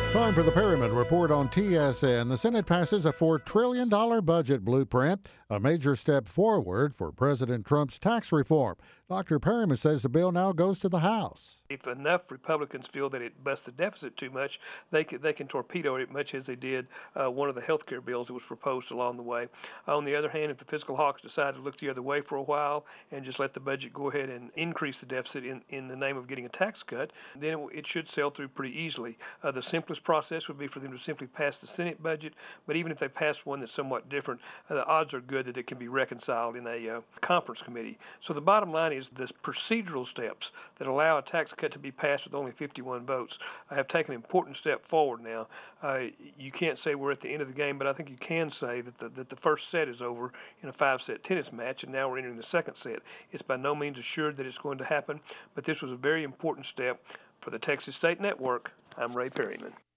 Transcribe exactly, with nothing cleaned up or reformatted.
Time for the Perryman Report on T S N. The Senate passes a four trillion dollars budget blueprint, a major step forward for President Trump's tax reform. Doctor Perryman says the bill now goes to the House. If enough Republicans feel that it busts the deficit too much, they can, they can torpedo it much as they did uh, one of the health care bills that was proposed along the way. On the other hand, if the fiscal hawks decide to look the other way for a while and just let the budget go ahead and increase the deficit in, in the name of getting a tax cut, then it, it should sail through pretty easily. Uh, the simplest process would be for them to simply pass the Senate budget, but even if they pass one that's somewhat different, uh, the odds are good that it can be reconciled in a uh, conference committee. So the bottom line is the procedural steps that allow a tax cut to be passed with only fifty-one votes uh, have taken an important step forward now. Uh, you can't say we're at the end of the game, but I think you can say that the, that the first set is over in a five-set tennis match, and now we're entering the second set. It's by no means assured that it's going to happen, but this was a very important step for the Texas State Network. I'm Ray Perryman.